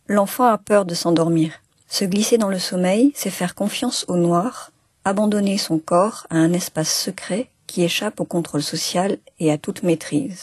L'enfant a peur de s'endormir. Se glisser dans le sommeil, c'est faire confiance au noir, abandonner son corps à un espace secret qui échappe au contrôle social et à toute maîtrise.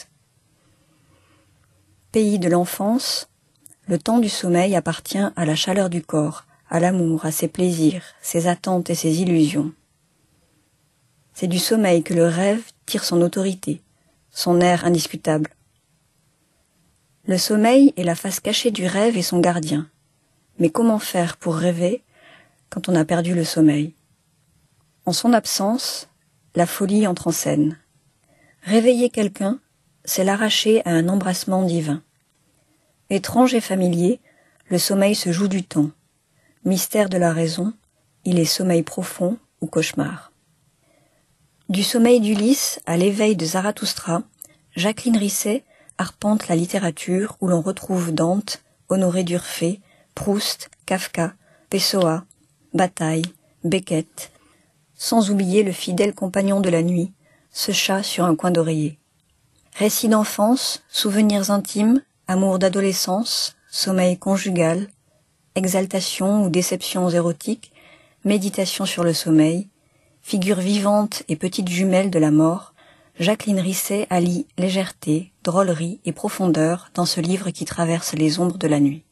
Pays de l'enfance, le temps du sommeil appartient à la chaleur du corps, à l'amour, à ses plaisirs, ses attentes et ses illusions. C'est du sommeil que le rêve tire son autorité, son air indiscutable. Le sommeil est la face cachée du rêve et son gardien. Mais comment faire pour rêver quand on a perdu le sommeil? En son absence, la folie entre en scène. Réveiller quelqu'un, c'est l'arracher à un embrassement divin. Étrange et familier, le sommeil se joue du temps. Mystère de la raison, il est sommeil profond ou cauchemar. Du sommeil d'Ulysse à l'éveil de Zarathustra, Jacqueline Risset arpente la littérature où l'on retrouve Dante, Honoré d'Urfé, Proust, Kafka, Pessoa, Bataille, Beckett, sans oublier le fidèle compagnon de la nuit, ce chat sur un coin d'oreiller. Récits d'enfance, souvenirs intimes, amour d'adolescence, sommeil conjugal, exaltation ou déceptions érotiques, méditation sur le sommeil, figure vivante et petite jumelle de la mort, Jacqueline Risset allie légèreté, drôlerie et profondeur dans ce livre qui traverse les ombres de la nuit.